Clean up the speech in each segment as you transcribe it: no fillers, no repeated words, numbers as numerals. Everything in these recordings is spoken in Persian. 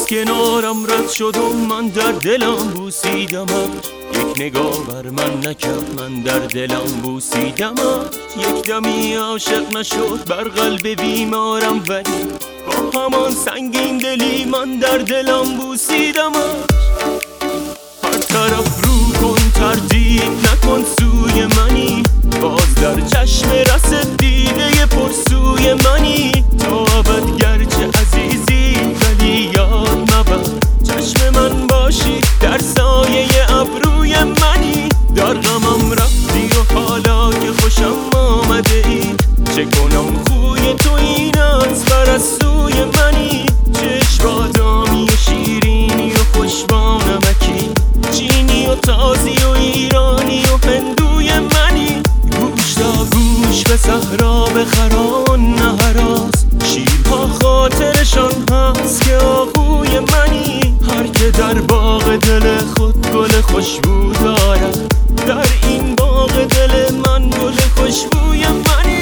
کنارم رد شد و من در دلم بوسیدمش. یک نگاه بر من نکرد، من در دلم بوسیدمش. یک دمی عاشق نشد بر قلب بیمارم، ولی با همان سنگین دلی من در دلم بوسیدمش. هر طرف رو کن، تردید نکن سوی منی، باز در چشم رست دیده پرسوی منی. تا ابد گرچه عزیزی ولی یاد مبر، چشم من باشی در سایه ابروی منی. در غمم رفتی و حالا که خوشم آمده ای، چه کنم خوی تو این از بر از سوی منی. چشم بادامی و شیرینی و خوش با نمکی، چینی و تازی و ایرانی و هندوی منی. گوش تا گوش به صحرا بخران نه هراس، شیرها خاطرشان هست که آهوی منی. هر که در باغ دل خود گل خوشبو دارد، در این باغ دل من گل خوشبوی منی.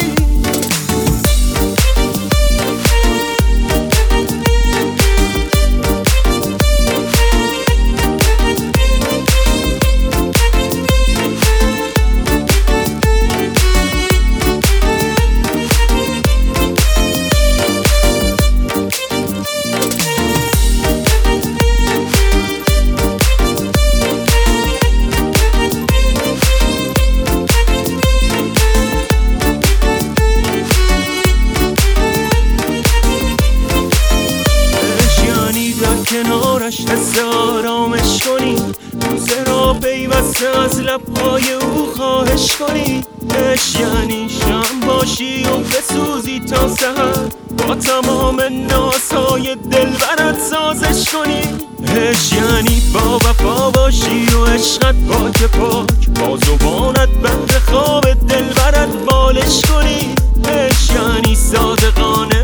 کنارش حس آرامش کنی، روزه را پیوسته از لبهای او خواهش کنی. عشق یعنی شم باشی و بسوزی تا سحر، با تمام نازهای دلبرت سازش کنی. عشق یعنی با وفا باشی و عشقت پاک پاک، با زبانت بهر خواب دلبرت بالش کنی. عشق یعنی صادقانه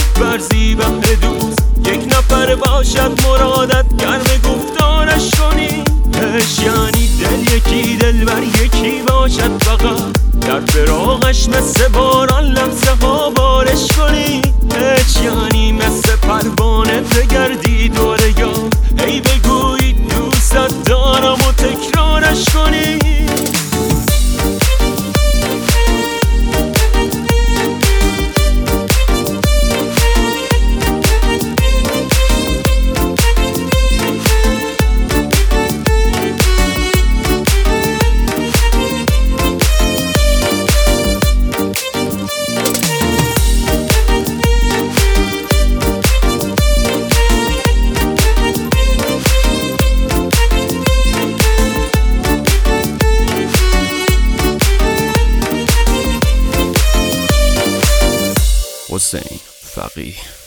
ورزی بهر دوست، یک نفر باشد مرادت گرم گفتارش کنی. عشق یعنی دل یکی دلبر یکی باشد فقط، در فراقش مثل باران لحظه ها بارش کنی. عشق یعنی مثل پروانه بگردی دور یار، هی بگویی دوستت دارم و تکرارش کنی. حسین فقیه.